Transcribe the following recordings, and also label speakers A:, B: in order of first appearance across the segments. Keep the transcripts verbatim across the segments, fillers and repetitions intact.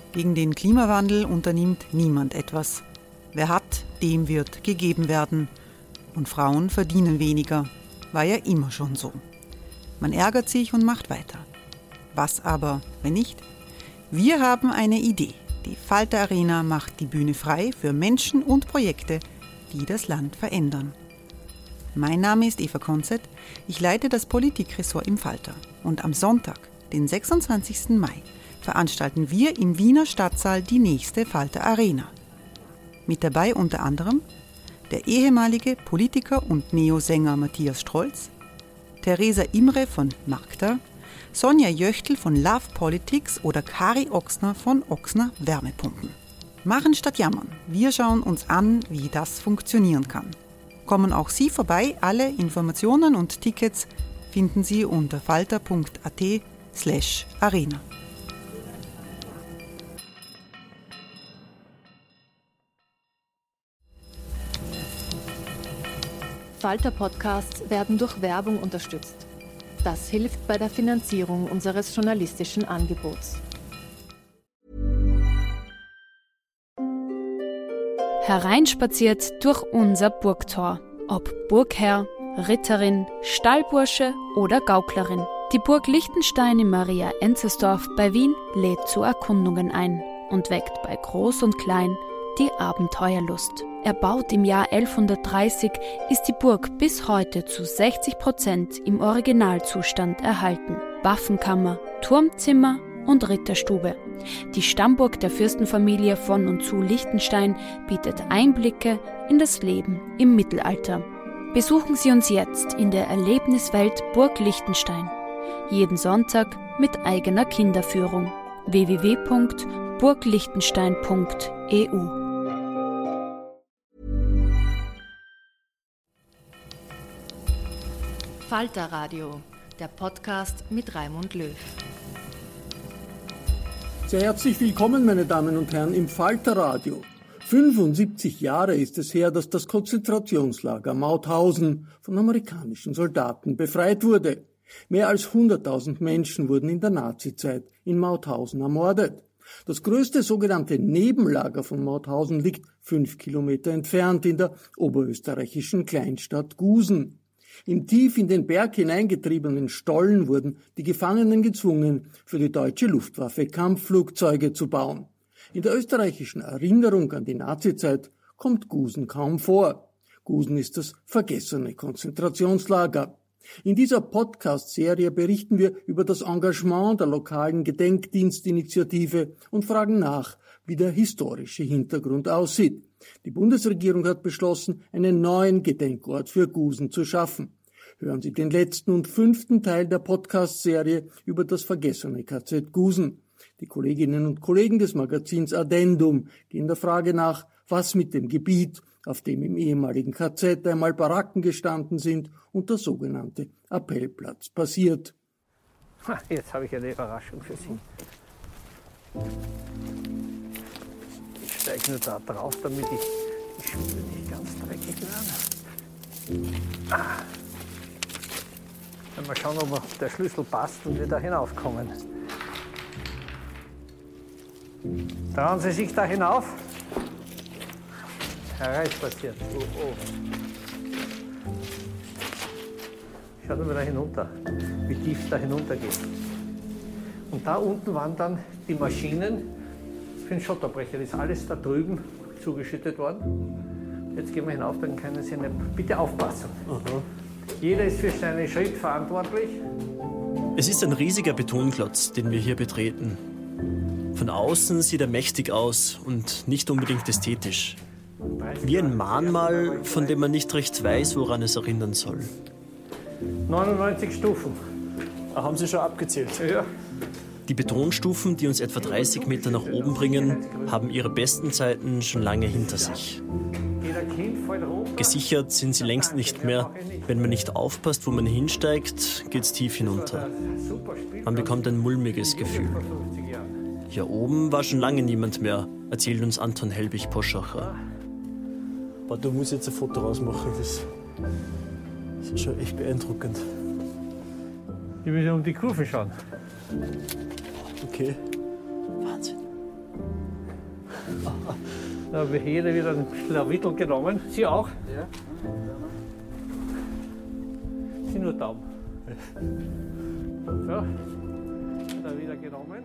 A: Gegen den Klimawandel unternimmt niemand etwas. Wer hat, dem wird gegeben werden. Und Frauen verdienen weniger. War ja immer schon so. Man ärgert sich und macht weiter. Was aber, wenn nicht? Wir haben eine Idee. Die Falter Arena macht die Bühne frei für Menschen und Projekte, die das Land verändern. Mein Name ist Eva Konzett. Ich leite das Politikressort im Falter. Und am Sonntag, den sechsundzwanzigsten Mai, veranstalten wir im Wiener Stadtsaal die nächste Falter Arena. Mit dabei unter anderem der ehemalige Politiker und Neosänger Matthias Strolz, Theresa Imre von Magda, Sonja Jöchtl von Love Politics oder Kari Ochsner von Ochsner Wärmepumpen. Machen statt jammern. Wir schauen uns an, wie das funktionieren kann. Kommen auch Sie vorbei. Alle Informationen und Tickets finden Sie unter falter punkt at slash arena.
B: Falter-Podcasts werden durch Werbung unterstützt. Das hilft bei der Finanzierung unseres journalistischen Angebots.
C: Hereinspaziert durch unser Burgtor. Ob Burgherr, Ritterin, Stallbursche oder Gauklerin. Die Burg Liechtenstein in Maria Enzersdorf bei Wien lädt zu Erkundungen ein und weckt bei Groß und Klein die Abenteuerlust. Erbaut im Jahr elfhundertdreißig ist die Burg bis heute zu sechzig Prozent im Originalzustand erhalten. Waffenkammer, Turmzimmer und Ritterstube. Die Stammburg der Fürstenfamilie von und zu Liechtenstein bietet Einblicke in das Leben im Mittelalter. Besuchen Sie uns jetzt in der Erlebniswelt Burg Liechtenstein. Jeden Sonntag mit eigener Kinderführung. w w w punkt burg liechtenstein punkt e u
B: Falter Radio, der Podcast mit Raimund Löw.
D: Sehr herzlich willkommen, meine Damen und Herren, im Falter Radio. fünfundsiebzig Jahre ist es her, dass das Konzentrationslager Mauthausen von amerikanischen Soldaten befreit wurde. Mehr als hunderttausend Menschen wurden in der Nazizeit in Mauthausen ermordet. Das größte sogenannte Nebenlager von Mauthausen liegt fünf Kilometer entfernt in der oberösterreichischen Kleinstadt Gusen. Im tief in den Berg hineingetriebenen Stollen wurden die Gefangenen gezwungen, für die deutsche Luftwaffe Kampfflugzeuge zu bauen. In der österreichischen Erinnerung an die Nazizeit kommt Gusen kaum vor. Gusen ist das vergessene Konzentrationslager. In dieser Podcast-Serie berichten wir über das Engagement der lokalen Gedenkdienstinitiative und fragen nach, wie der historische Hintergrund aussieht. Die Bundesregierung hat beschlossen, einen neuen Gedenkort für Gusen zu schaffen. Hören Sie den letzten und fünften Teil der Podcast-Serie über das vergessene K Z Gusen. Die Kolleginnen und Kollegen des Magazins Addendum gehen der Frage nach, was mit dem Gebiet, auf dem im ehemaligen K Z einmal Baracken gestanden sind, und der sogenannte Appellplatz passiert.
E: Jetzt habe ich eine Überraschung für Sie. Ich steige nur da drauf, damit ich die Schuhe nicht ganz dreckig werden. Ah. Mal schauen, ob der Schlüssel passt und wir da hinaufkommen. Trauen Sie sich da hinauf? Hereinspaziert. Oh, oh. Schaut mal da hinunter, wie tief es da hinunter geht. Und da unten waren dann die Maschinen für den Schotterbrecher. Das ist alles da drüben zugeschüttet worden. Jetzt gehen wir hinauf, dann können Sie eine... Bitte aufpassen. Aha. Jeder ist für seinen Schritt verantwortlich.
F: Es ist ein riesiger Betonklotz, den wir hier betreten. Von außen sieht er mächtig aus und nicht unbedingt ästhetisch. Wie ein Mahnmal, von dem man nicht recht weiß, woran es erinnern soll.
E: neunundneunzig Stufen.
F: Ah, haben Sie schon abgezählt?
E: Ja.
F: Die Betonstufen, die uns etwa dreißig Meter nach oben bringen, haben ihre besten Zeiten schon lange hinter sich. Gesichert sind sie längst nicht mehr. Wenn man nicht aufpasst, wo man hinsteigt, geht's tief hinunter. Man bekommt ein mulmiges Gefühl. Hier oben war schon lange niemand mehr, erzählt uns Anton Helbig-Poschacher.
G: Da muss ich jetzt ein Foto rausmachen. Das ist schon echt beeindruckend.
E: Ich will um die Kurve schauen.
G: Okay.
F: Wahnsinn.
E: Da habe ich jeder wieder ein Schlawittel genommen. Sie auch? Ja. Sie nur Daumen. So, da wieder genommen.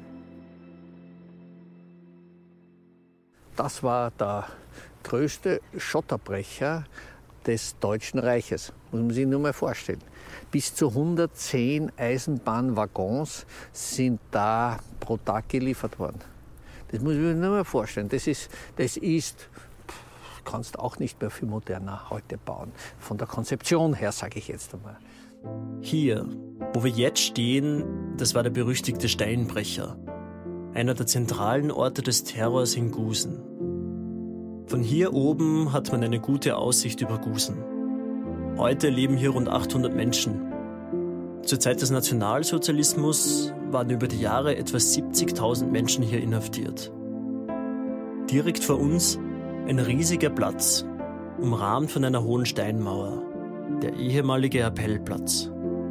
E: Das war der größte Schotterbrecher des Deutschen Reiches. Muss man sich nur mal vorstellen. Bis zu hundertzehn Eisenbahnwaggons sind da pro Tag geliefert worden. Das muss man sich nur mal vorstellen. Das ist, das ist kannst auch nicht mehr viel moderner heute bauen. Von der Konzeption her, sage ich jetzt einmal.
F: Hier, wo wir jetzt stehen, das war der berüchtigte Steinbrecher. Einer der zentralen Orte des Terrors in Gusen. Von hier oben hat man eine gute Aussicht über Gusen. Heute leben hier rund achthundert Menschen. Zur Zeit des Nationalsozialismus waren über die Jahre etwa siebzigtausend Menschen hier inhaftiert. Direkt vor uns ein riesiger Platz, umrahmt von einer hohen Steinmauer, der ehemalige Appellplatz.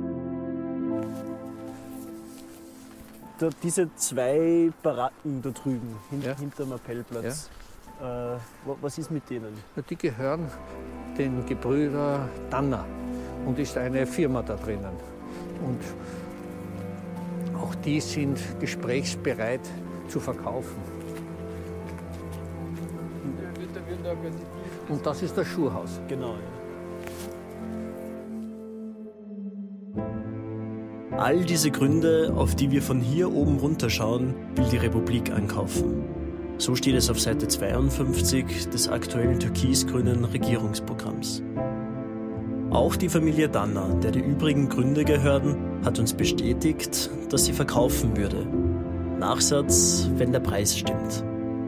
G: Da, diese zwei Baracken da drüben, hint,
E: ja.
G: hinter dem Appellplatz, ja. äh, was ist mit denen?
E: Die gehören den Gebrüder Danner und ist eine Firma da drinnen. Und auch die sind gesprächsbereit zu verkaufen. Und das ist das Schuhhaus.
G: Genau.
F: Ja. All diese Gründe, auf die wir von hier oben runterschauen, will die Republik ankaufen. So steht es auf Seite zweiundfünfzig des aktuellen türkis-grünen Regierungsprogramms. Auch die Familie Danner, der die übrigen Gründe gehören, hat uns bestätigt, dass sie verkaufen würde. Nachsatz, wenn der Preis stimmt.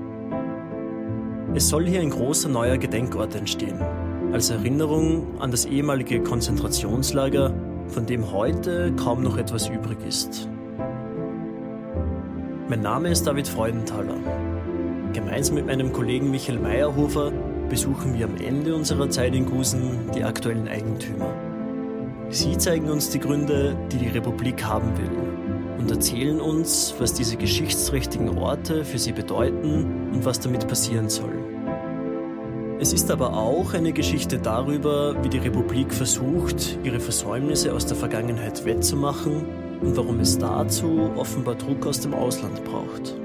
F: Es soll hier ein großer neuer Gedenkort entstehen, als Erinnerung an das ehemalige Konzentrationslager, von dem heute kaum noch etwas übrig ist. Mein Name ist David Freudenthaler. Gemeinsam mit meinem Kollegen Michael Meyerhofer besuchen wir am Ende unserer Zeit in Gusen die aktuellen Eigentümer. Sie zeigen uns die Gründe, die die Republik haben will, und erzählen uns, was diese geschichtsträchtigen Orte für sie bedeuten und was damit passieren soll. Es ist aber auch eine Geschichte darüber, wie die Republik versucht, ihre Versäumnisse aus der Vergangenheit wettzumachen und warum es dazu offenbar Druck aus dem Ausland braucht.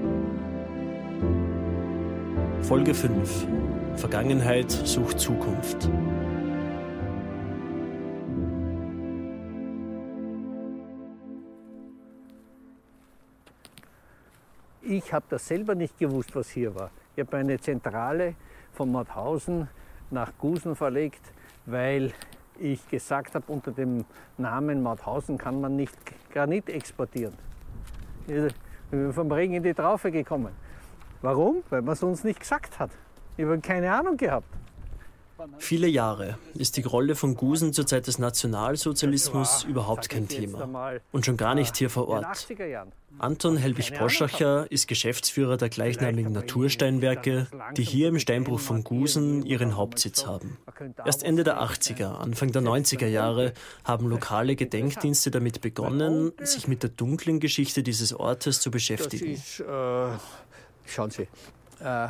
F: Folge fünf. Vergangenheit sucht Zukunft.
E: Ich habe das selber nicht gewusst, was hier war. Ich habe eine Zentrale von Mauthausen nach Gusen verlegt, weil ich gesagt habe, unter dem Namen Mauthausen kann man nicht Granit exportieren. Ich bin vom Regen in die Traufe gekommen. Warum? Weil man es uns nicht gesagt hat. Ich habe keine Ahnung gehabt.
F: Viele Jahre ist die Rolle von Gusen zur Zeit des Nationalsozialismus überhaupt kein Thema. Und schon gar nicht hier vor Ort. Anton Helbig-Poschacher ist Geschäftsführer der gleichnamigen Natursteinwerke, die hier im Steinbruch von Gusen ihren Hauptsitz haben. Erst Ende der achtziger, Anfang der neunziger Jahre haben lokale Gedenkdienste damit begonnen, sich mit der dunklen Geschichte dieses Ortes zu beschäftigen.
E: Das ist, äh, schauen Sie, äh,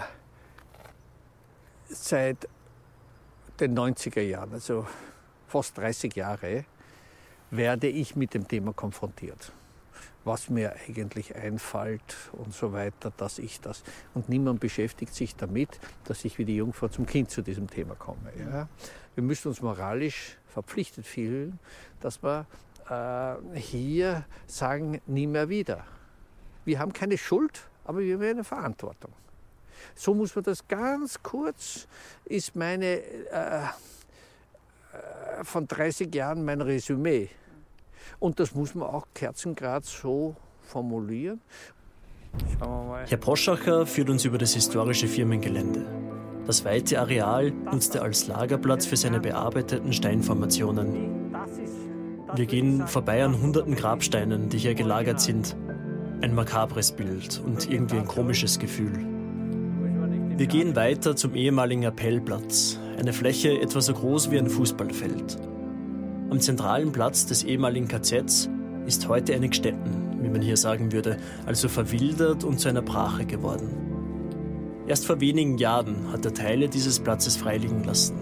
E: seit den neunziger Jahren, also fast dreißig Jahre, werde ich mit dem Thema konfrontiert. Was mir eigentlich einfällt und so weiter, dass ich das... Und niemand beschäftigt sich damit, dass ich wie die Jungfrau zum Kind zu diesem Thema komme. Ja? Wir müssen uns moralisch verpflichtet fühlen, dass wir äh, hier sagen, nie mehr wieder. Wir haben keine Schuld, aber wir haben eine Verantwortung. So muss man das ganz kurz, ist meine, äh, äh, von dreißig Jahren mein Resümee. Und das muss man auch kerzengerade so formulieren. Schauen wir mal.
F: Herr Poschacher führt uns über das historische Firmengelände. Das weite Areal nutzt er als Lagerplatz für seine bearbeiteten Steinformationen. Wir gehen vorbei an hunderten Grabsteinen, die hier gelagert sind. Ein makabres Bild und irgendwie ein komisches Gefühl. Wir gehen weiter zum ehemaligen Appellplatz, eine Fläche etwa so groß wie ein Fußballfeld. Am zentralen Platz des ehemaligen K Zs ist heute eine Gstetten, wie man hier sagen würde, also verwildert und zu einer Brache geworden. Erst vor wenigen Jahren hat er Teile dieses Platzes freiliegen lassen.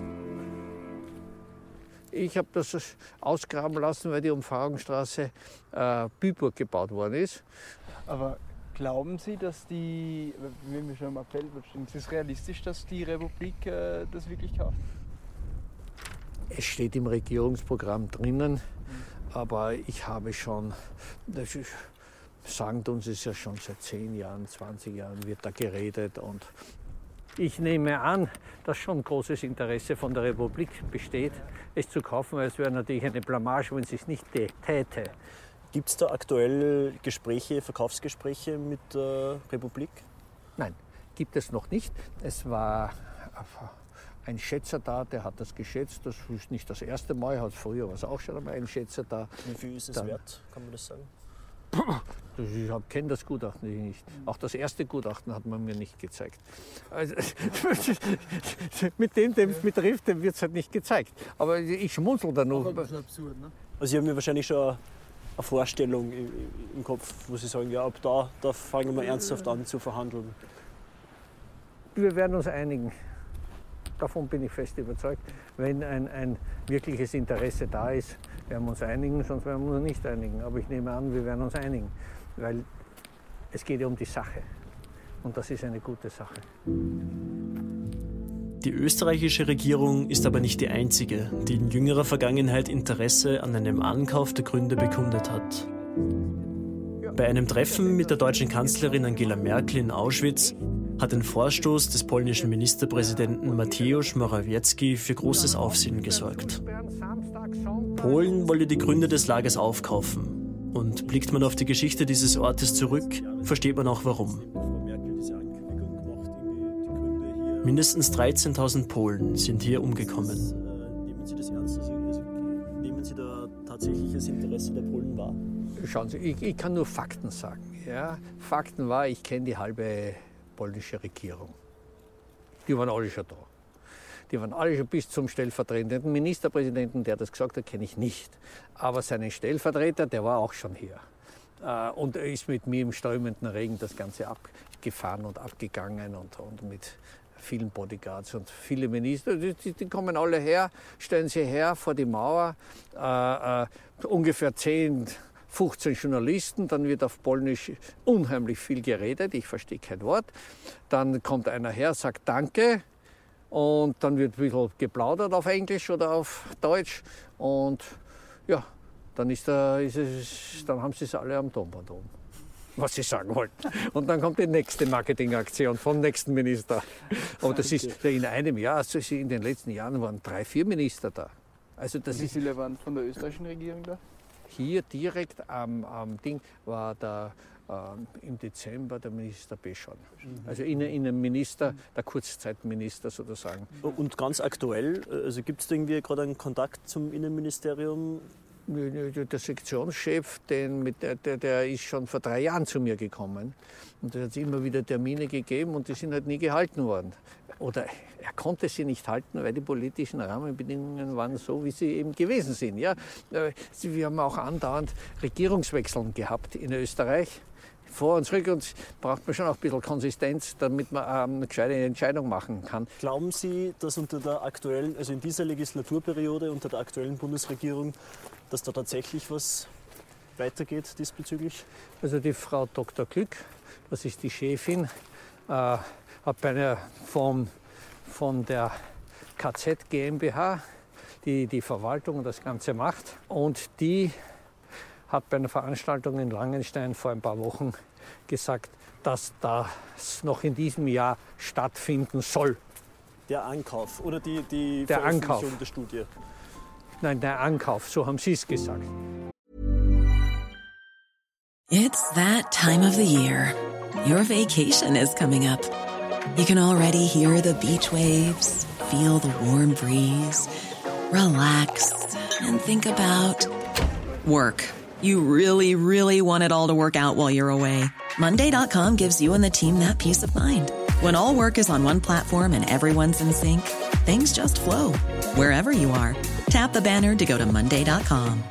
E: Ich habe das ausgraben lassen, weil die Umfahrungsstraße äh, Büburg gebaut worden ist.
H: Aber glauben Sie, dass die, wenn wir schon am Appellwort stehen, ist es realistisch, dass die Republik äh, das wirklich kauft?
E: Es steht im Regierungsprogramm drinnen, aber ich habe schon, das ist, sagt uns es ja schon seit zehn Jahren, zwanzig Jahren wird da geredet und ich nehme an, dass schon großes Interesse von der Republik besteht, es zu kaufen, weil es wäre natürlich eine Blamage, wenn sie es nicht täte.
G: Gibt es da aktuell Gespräche, Verkaufsgespräche mit der Republik?
E: Nein, gibt es noch nicht. Es war ein Schätzer da, der hat das geschätzt. Das ist nicht das erste Mal, hat früher war es auch schon einmal ein Schätzer da.
G: Wie viel ist es Dann, wert, kann man das sagen?
E: Ich kenne das Gutachten nicht. Auch das erste Gutachten hat man mir nicht gezeigt. Also, mit dem, dem es betrifft, dem wird es halt nicht gezeigt. Aber ich schmunzel da noch.
H: Aber ein bisschen absurd, ne?
G: Also Sie haben ja wahrscheinlich schon eine Vorstellung im Kopf, wo Sie sagen, ja, ab da, da fangen wir ernsthaft an zu verhandeln.
E: Wir werden uns einigen. Davon bin ich fest überzeugt. Wenn ein, ein wirkliches Interesse da ist, werden wir uns einigen, sonst werden wir uns nicht einigen. Aber ich nehme an, wir werden uns einigen, weil es geht ja um die Sache. Und das ist eine gute Sache.
F: Die österreichische Regierung ist aber nicht die einzige, die in jüngerer Vergangenheit Interesse an einem Ankauf der Gründe bekundet hat. Bei einem Treffen mit der deutschen Kanzlerin Angela Merkel in Auschwitz hat ein Vorstoß des polnischen Ministerpräsidenten Mateusz Morawiecki für großes Aufsehen gesorgt. Polen wolle die Gründe des Lagers aufkaufen. Und blickt man auf die Geschichte dieses Ortes zurück, versteht man auch warum. Mindestens dreizehntausend Polen sind hier umgekommen.
G: Nehmen Sie das ernst? Also, nehmen Sie da tatsächlich das Interesse der Polen wahr?
E: Schauen Sie, ich, ich kann nur Fakten sagen. Ja? Fakten war, ich kenne die halbe polnische Regierung. Die waren alle schon da. Die waren alle schon bis zum stellvertretenden Ministerpräsidenten, der das gesagt hat, kenne ich nicht. Aber seinen Stellvertreter, der war auch schon hier. Und er ist mit mir im strömenden Regen das Ganze abgefahren und abgegangen und, und mit vielen Bodyguards und viele Minister. Die, die kommen alle her, stellen sie her vor die Mauer. Äh, äh, ungefähr zehn, fünfzehn Journalisten, dann wird auf Polnisch unheimlich viel geredet, ich verstehe kein Wort. Dann kommt einer her, sagt Danke und dann wird ein bisschen geplaudert auf Englisch oder auf Deutsch und ja, dann, ist da, ist es, dann haben sie es alle am Tonband oben, was sie sagen wollten. Und dann kommt die nächste Marketingaktion vom nächsten Minister. Aber das ist in einem Jahr, also in den letzten Jahren waren drei, vier Minister da. Also das
H: Wie
E: ist
H: viele waren von der österreichischen Regierung da?
E: hier direkt am, am Ding war der, ähm, im Dezember der Minister Beschon. Mhm. Also Innen, Innenminister, der Kurzzeitminister sozusagen.
G: Und ganz aktuell, also gibt es irgendwie gerade einen Kontakt zum Innenministerium?
E: Der Sektionschef, den mit der, der, der ist schon vor drei Jahren zu mir gekommen. Und es hat immer wieder Termine gegeben und die sind halt nie gehalten worden. Oder er konnte sie nicht halten, weil die politischen Rahmenbedingungen waren so, wie sie eben gewesen sind. Ja? Wir haben auch andauernd Regierungswechseln gehabt in Österreich. Vor und zurück, und braucht man schon auch ein bisschen Konsistenz, damit man eine gescheite Entscheidung machen kann.
G: Glauben Sie, dass unter der aktuellen, also in dieser Legislaturperiode unter der aktuellen Bundesregierung, dass da tatsächlich was weitergeht diesbezüglich? Also
E: die Frau Doktor Glück, das ist die Chefin, äh, hat bei einer von, von der K Z GmbH, die die Verwaltung und das Ganze macht, und die hat bei einer Veranstaltung in Langenstein vor ein paar Wochen gesagt, dass das noch in diesem Jahr stattfinden soll.
G: Der Ankauf oder die, die
E: der
G: Veröffentlichung
E: Ankauf.
G: der Studie?
E: Nein, der Ankauf, so haben sie es gesagt.
I: It's that time of the year. Your vacation is coming up. You can already hear the beach waves, feel the warm breeze, relax and think about work. You really, really want it all to work out while you're away. Monday dot com gives you and the team that peace of mind. When all work is on one platform and everyone's in sync, things just flow. Wherever you are, tap the banner to go to Monday dot com.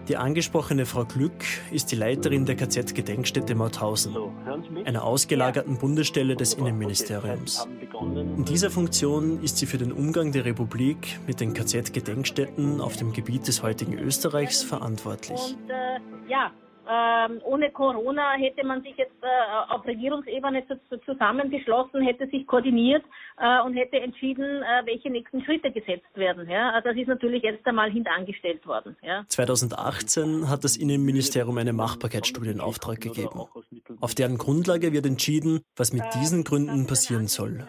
F: Die angesprochene Frau Glück ist die Leiterin der K Z-Gedenkstätte Mauthausen, einer ausgelagerten Bundesstelle des Innenministeriums. In dieser Funktion ist sie für den Umgang der Republik mit den K Z-Gedenkstätten auf dem Gebiet des heutigen Österreichs verantwortlich.
J: Und äh, ja, ähm, ohne Corona hätte man sich jetzt äh, auf Regierungsebene zu, zu zusammengeschlossen, hätte sich koordiniert äh, und hätte entschieden, äh, welche nächsten Schritte gesetzt werden. Ja? Also das ist natürlich erst einmal hintangestellt worden. Ja?
F: zweitausendachtzehn hat das Innenministerium eine Machbarkeitsstudie in Auftrag gegeben. Auf deren Grundlage wird entschieden, was mit diesen Gründen passieren soll.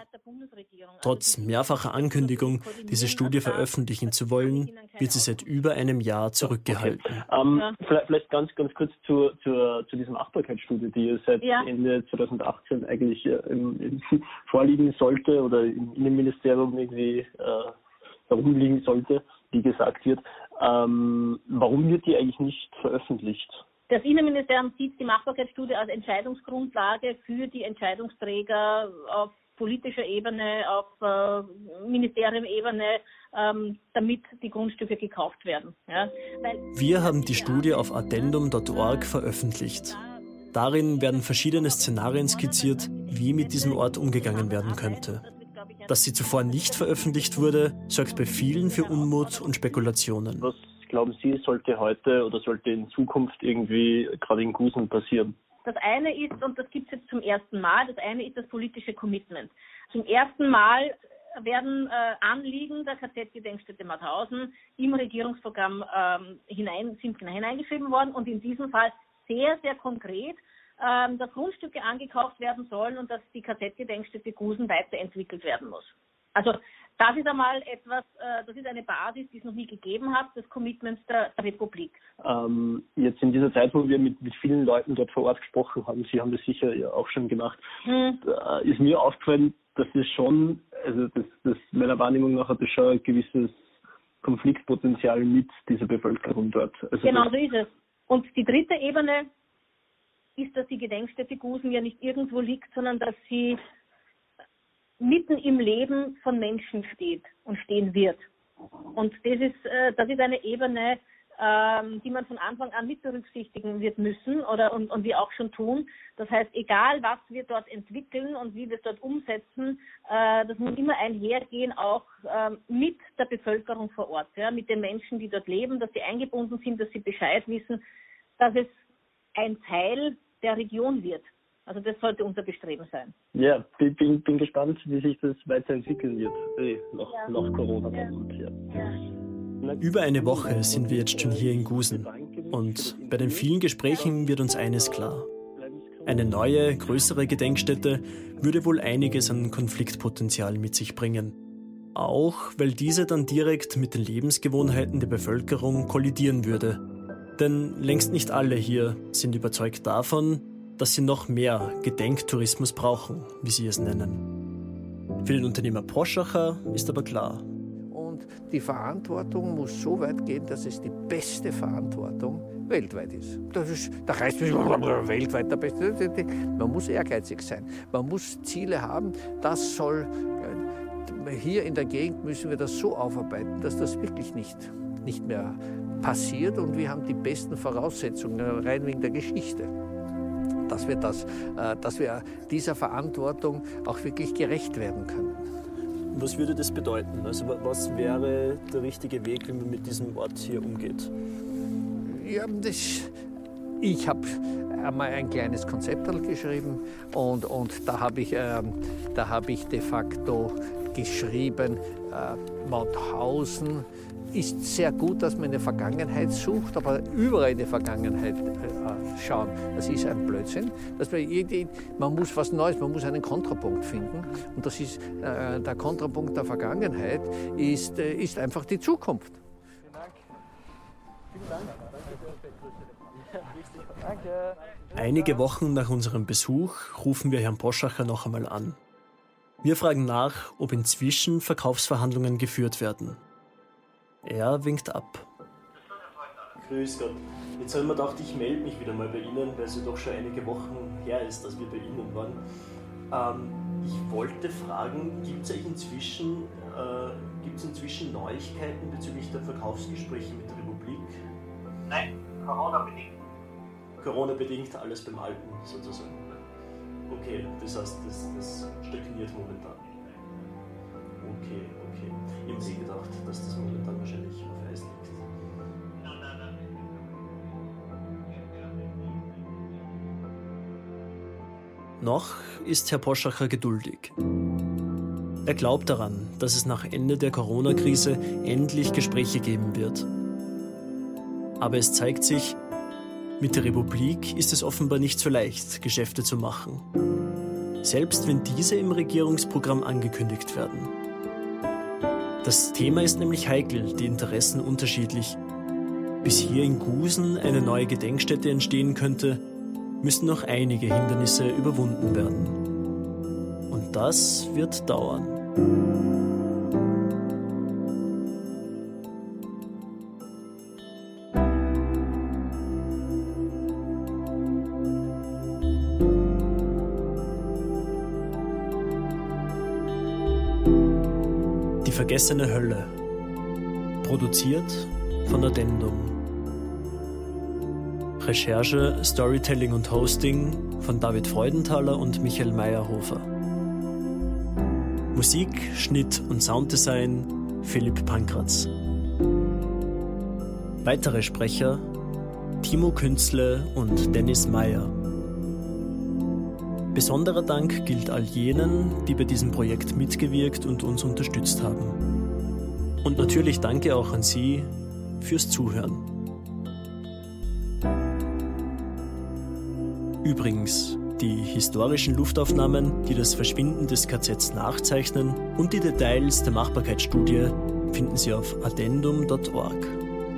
F: Trotz mehrfacher Ankündigung, diese Studie veröffentlichen zu wollen, wird sie seit über einem Jahr zurückgehalten.
G: Okay. Ähm, vielleicht, vielleicht ganz, ganz kurz zu, zu, zu dieser Machbarkeitsstudie, die ja seit ja. Ende zweitausendachtzehn eigentlich äh, im, im vorliegen sollte oder im Innenministerium irgendwie äh, herumliegen sollte, wie gesagt wird. Ähm, warum wird die eigentlich nicht veröffentlicht?
J: Das Innenministerium sieht die Machbarkeitsstudie als Entscheidungsgrundlage für die Entscheidungsträger auf politischer Ebene, auf äh, Ministeriumebene, ähm, damit die Grundstücke gekauft werden. Ja? Weil
F: Wir haben die Studie auf addendum punkt org veröffentlicht. Darin werden verschiedene Szenarien skizziert, wie mit diesem Ort umgegangen werden könnte. Dass sie zuvor nicht veröffentlicht wurde, sorgt bei vielen für Unmut und Spekulationen.
G: Was glauben Sie, sollte heute oder sollte in Zukunft irgendwie gerade in Gusen passieren?
J: Das eine ist, und das gibt es jetzt zum ersten Mal, das eine ist das politische Commitment. Zum ersten Mal werden äh, Anliegen der K Z-Gedenkstätte Mauthausen im Regierungsprogramm ähm, hinein, sind hineingeschrieben worden und in diesem Fall sehr, sehr konkret, ähm, dass Grundstücke angekauft werden sollen und dass die K Z-Gedenkstätte Gusen weiterentwickelt werden muss. Also das ist einmal etwas, äh, das ist eine Basis, die es noch nie gegeben hat, das Commitment der, der Republik.
G: Ähm, jetzt in dieser Zeit, wo wir mit, mit vielen Leuten dort vor Ort gesprochen haben, Sie haben das sicher ja auch schon gemacht, hm. da ist mir aufgefallen, dass es schon, also das, das meiner Wahrnehmung nach hat es schon ein gewisses Konfliktpotenzial mit dieser Bevölkerung dort. Also
J: genau so ist es. Und die dritte Ebene ist, dass die Gedenkstätte Gusen ja nicht irgendwo liegt, sondern dass sie mitten im Leben von Menschen steht und stehen wird. Und das ist, äh, das ist eine Ebene, ähm, die man von Anfang an mit berücksichtigen wird müssen oder und, und wir auch schon tun. Das heißt, egal was wir dort entwickeln und wie wir es dort umsetzen, äh, das muss immer einhergehen, auch äh, mit der Bevölkerung vor Ort, ja, mit den Menschen, die dort leben, dass sie eingebunden sind, dass sie Bescheid wissen, dass es ein Teil der Region wird. Also das sollte unser Bestreben sein.
G: Ja, bin, bin gespannt, wie sich das weiterentwickeln wird, äh, nach, ja. nach Corona. Ja. Ja.
F: Über eine Woche sind wir jetzt schon hier in Gusen. Und bei den vielen Gesprächen wird uns eines klar. Eine neue, größere Gedenkstätte würde wohl einiges an Konfliktpotenzial mit sich bringen. Auch weil diese dann direkt mit den Lebensgewohnheiten der Bevölkerung kollidieren würde. Denn längst nicht alle hier sind überzeugt davon, dass sie noch mehr Gedenktourismus brauchen, wie sie es nennen. Für den Unternehmer Poschacher ist aber klar.
K: Und die Verantwortung muss so weit gehen, dass es die beste Verantwortung weltweit ist. Das ist da reißt mich weltweit der beste. Man muss ehrgeizig sein. Man muss Ziele haben. Das soll, hier in der Gegend müssen wir das so aufarbeiten, dass das wirklich nicht, nicht mehr passiert. Und wir haben die besten Voraussetzungen, rein wegen der Geschichte. Dass wir, das, dass wir dieser Verantwortung auch wirklich gerecht werden können.
G: Was würde das bedeuten? Also was wäre der richtige Weg, wie man mit diesem Ort hier umgeht?
K: Ja, das, ich habe einmal ein kleines Konzept geschrieben und, und da habe ich, äh, da hab ich de facto geschrieben, äh, Mauthausen ist sehr gut, dass man in der Vergangenheit sucht, aber überall in die Vergangenheit äh, schauen, das ist ein Blödsinn. Dass man, man muss was Neues, man muss einen Kontrapunkt finden. Und das ist, äh, der Kontrapunkt der Vergangenheit ist, äh, ist einfach die Zukunft. Vielen Dank.
F: Vielen Dank. Danke. Einige Wochen nach unserem Besuch rufen wir Herrn Poschacher noch einmal an. Wir fragen nach, ob inzwischen Verkaufsverhandlungen geführt werden. Er winkt ab.
G: Grüß Gott. Jetzt habe ich mir gedacht, ich melde mich wieder mal bei Ihnen, weil es ja doch schon einige Wochen her ist, dass wir bei Ihnen waren. Ähm, ich wollte fragen, gibt es inzwischen, äh, gibt's inzwischen Neuigkeiten bezüglich der Verkaufsgespräche mit der Republik?
L: Nein.
F: Corona-bedingt. Corona-bedingt alles beim Alten sozusagen. Okay, das heißt, das, das stagniert momentan. Okay, okay. Ich habe mir gedacht, dass das momentan wahrscheinlich auf Eis liegt. Noch ist Herr Poschacher geduldig. Er glaubt daran, dass es nach Ende der Corona-Krise endlich Gespräche geben wird. Aber es zeigt sich, mit der Republik ist es offenbar nicht so leicht, Geschäfte zu machen. Selbst wenn diese im Regierungsprogramm angekündigt werden. Das Thema ist nämlich heikel, die Interessen unterschiedlich. Bis hier in Gusen eine neue Gedenkstätte entstehen könnte, müssen noch einige Hindernisse überwunden werden. Und das wird dauern. Die vergessene Hölle. Produziert von Addendum. Recherche, Storytelling und Hosting von David Freudenthaler und Michael Meyerhofer. Musik, Schnitt und Sounddesign Philipp Pankratz. Weitere Sprecher Timo Künzle und Dennis Meyer. Besonderer Dank gilt all jenen, die bei diesem Projekt mitgewirkt und uns unterstützt haben. Und natürlich danke auch an Sie fürs Zuhören. Übrigens, die historischen Luftaufnahmen, die das Verschwinden des K Zs nachzeichnen und die Details der Machbarkeitsstudie finden Sie auf addendum punkt org.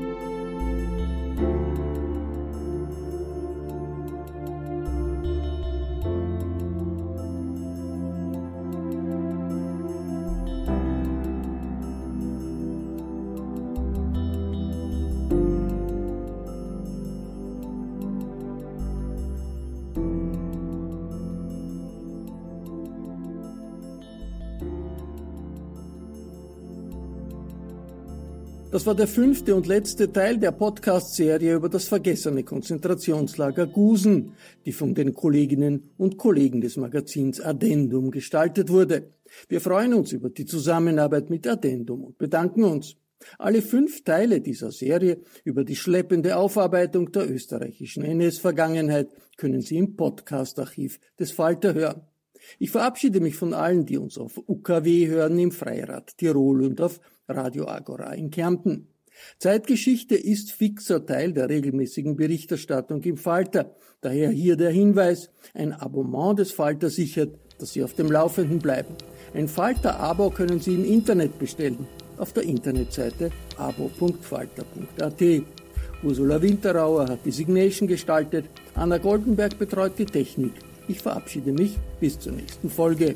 D: Das war der fünfte und letzte Teil der Podcast-Serie über das vergessene Konzentrationslager Gusen, die von den Kolleginnen und Kollegen des Magazins Addendum gestaltet wurde. Wir freuen uns über die Zusammenarbeit mit Addendum und bedanken uns. Alle fünf Teile dieser Serie über die schleppende Aufarbeitung der österreichischen N S-Vergangenheit können Sie im Podcast-Archiv des Falter hören. Ich verabschiede mich von allen, die uns auf U K W hören im Freirad Tirol und auf Radio Agora in Kärnten. Zeitgeschichte ist fixer Teil der regelmäßigen Berichterstattung im Falter. Daher hier der Hinweis, ein Abonnement des Falter sichert, dass Sie auf dem Laufenden bleiben. Ein Falter-Abo können Sie im Internet bestellen, auf der Internetseite abo punkt falter punkt a t. Ursula Winterauer hat die Signation gestaltet, Anna Goldenberg betreut die Technik. Ich verabschiede mich bis zur nächsten Folge.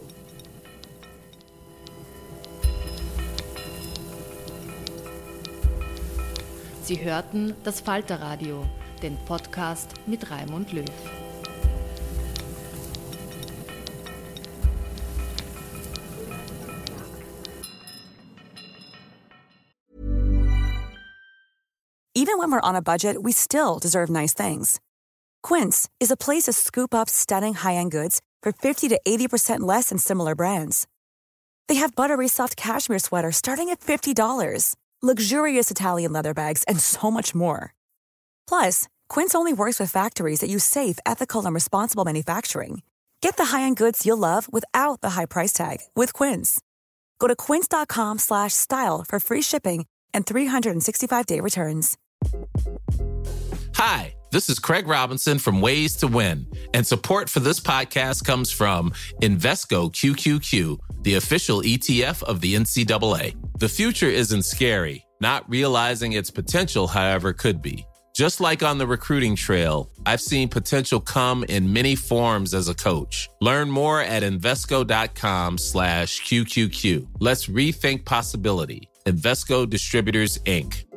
B: Sie hörten das Falterradio, den Podcast mit Raimund Löw.
L: Even when we're on a budget, we still deserve nice things. Quince is a place to scoop up stunning high-end goods for fifty to eighty percent less than similar brands. They have buttery soft cashmere sweaters starting at fifty dollars, luxurious Italian leather bags, and so much more. Plus, Quince only works with factories that use safe, ethical, and responsible manufacturing. Get the high-end goods you'll love without the high price tag with Quince. Go to quince.com slash style for free shipping and three sixty-five day returns.
M: Hi, this is Craig Robinson from Ways to Win, and support for this podcast comes from Invesco Q Q Q, the official E T F of the N C double A. The future isn't scary. Not realizing its potential, however, could be. Just like on the recruiting trail, I've seen potential come in many forms as a coach. Learn more at Invesco.com slash QQQ. Let's rethink possibility. Invesco Distributors, Incorporated.